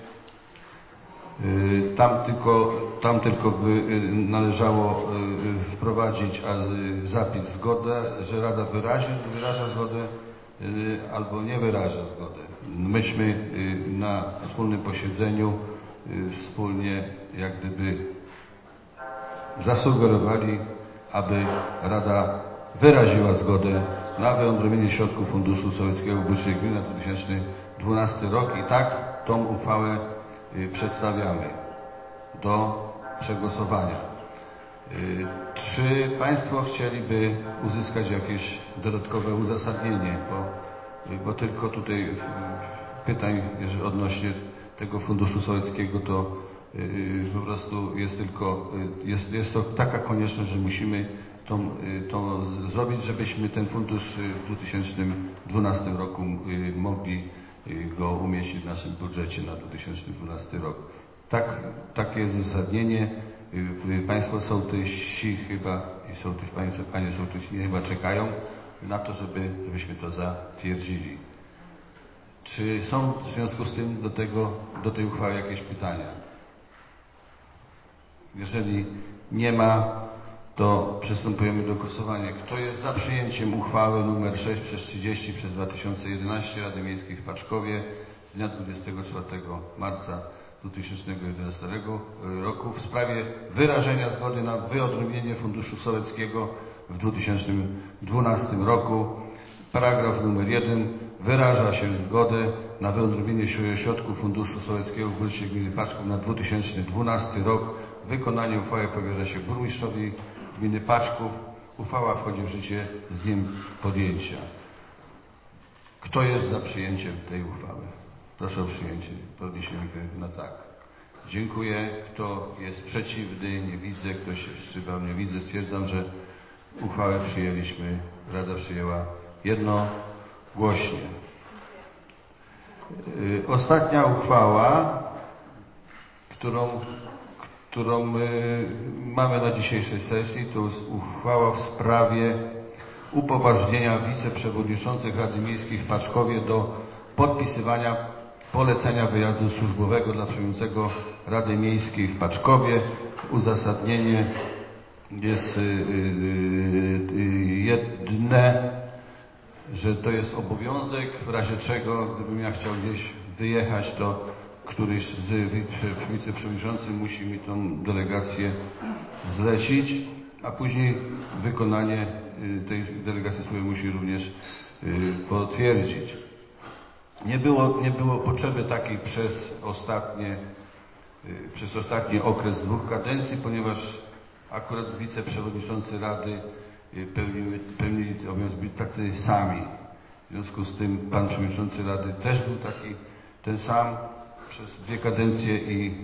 Tam tylko by należało wprowadzić zapis zgodę, że Rada wyraża zgodę albo nie wyraża zgody. Myśmy na wspólnym posiedzeniu wspólnie jak gdyby zasugerowali, aby Rada wyraziła zgodę na wyodrębnienie środków Funduszu Sołeckiego w budżecie gminy na 2012 rok i tak tą uchwałę przedstawiamy do przegłosowania. Czy Państwo chcieliby uzyskać jakieś dodatkowe uzasadnienie, bo tylko tutaj pytań odnośnie tego Funduszu Sołeckiego to po prostu jest to taka konieczność, że musimy to zrobić, żebyśmy ten fundusz w 2012 roku mogli go umieścić w naszym budżecie na 2012 rok. Takie jest uzasadnienie. Państwo sołtysi chyba i panie sołtysi chyba czekają na to, żebyśmy to zatwierdzili. Czy są w związku z tym do tej uchwały jakieś pytania? Jeżeli nie ma, to przystępujemy do głosowania. Kto jest za przyjęciem uchwały nr 6/30/2011 Rady Miejskiej w Paczkowie z dnia 24 marca 2011 roku w sprawie wyrażenia zgody na wyodrębnienie Funduszu Sołeckiego w 2012 roku? Paragraf nr 1. Wyraża się zgodę na wyodrębnienie środków Funduszu Sołeckiego w budżecie gminy Paczków na 2012 rok. Wykonanie uchwały powierza się burmistrzowi gminy Paczków. Uchwała wchodzi w życie z dniem podjęcia. Kto jest za przyjęciem tej uchwały? Proszę o przyjęcie. Podniesienie ręki na tak. Dziękuję. Kto jest przeciwny? Nie widzę. Kto się wstrzymał? Nie widzę. Stwierdzam, że uchwałę przyjęliśmy. Rada przyjęła jednogłośnie. Ostatnia uchwała, którą mamy na dzisiejszej sesji, to jest uchwała w sprawie upoważnienia wiceprzewodniczących Rady Miejskiej w Paczkowie do podpisywania polecenia wyjazdu służbowego dla przewodniczącego Rady Miejskiej w Paczkowie. Uzasadnienie jest jedne, że to jest obowiązek, w razie czego, gdybym ja chciał gdzieś wyjechać, to któryś z wiceprzewodniczących musi mi tą delegację zlecić, a później wykonanie tej delegacji swojej musi również potwierdzić. Nie było potrzeby takiej przez ostatni okres 2 kadencji, ponieważ akurat wiceprzewodniczący Rady pełnili obowiązki tacy sami. W związku z tym pan przewodniczący Rady też był taki ten sam przez 2 kadencje i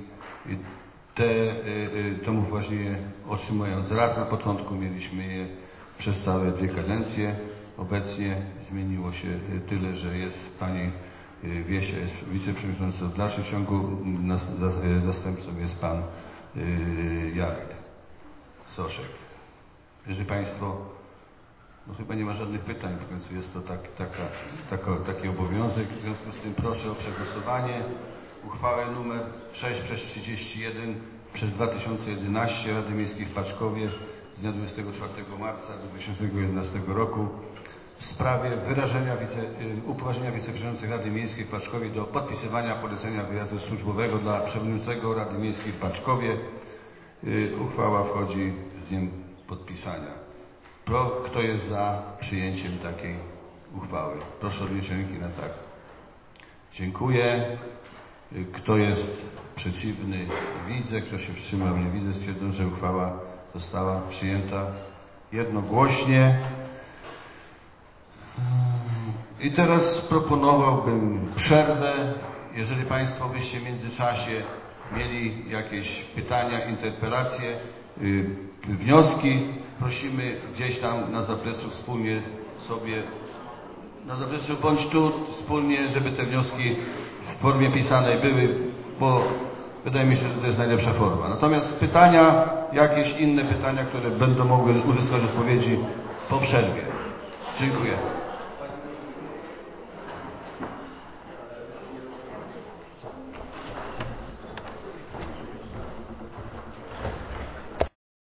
to upoważnienie otrzymując raz na początku, mieliśmy je przez całe 2 kadencje. Obecnie zmieniło się tyle, że jest pani Wiesia, jest wiceprzewodniczący w dalszym ciągu, zastępcą jest pan Jarek Soszek. Jeżeli Państwo, no chyba nie ma żadnych pytań, w końcu jest to taki obowiązek, w związku z tym proszę o przegłosowanie uchwałę nr 6/31 przez 2011 Rady Miejskiej w Paczkowie z dnia 24 marca 2011 roku w sprawie wyrażenia upoważnienia wiceprzewodniczących Rady Miejskiej w Paczkowie do podpisywania polecenia wyjazdu służbowego dla przewodniczącego Rady Miejskiej w Paczkowie. Uchwała wchodzi z dniem podpisania. Kto jest za przyjęciem takiej uchwały? Proszę o podniesienie ręki na tak. Dziękuję. Kto jest przeciwny? Widzę. Kto się wstrzymał? Nie widzę. Stwierdzam, że uchwała została przyjęta jednogłośnie. I teraz proponowałbym przerwę. Jeżeli Państwo byście w międzyczasie mieli jakieś pytania, interpelacje, wnioski, prosimy gdzieś tam na zapleczu wspólnie sobie, na zapleczu bądź tu wspólnie, żeby te wnioski w formie pisanej były, bo wydaje mi się, że to jest najlepsza forma. Natomiast pytania, jakieś inne pytania, które będą mogły uzyskać odpowiedzi po przerwie. Dziękuję.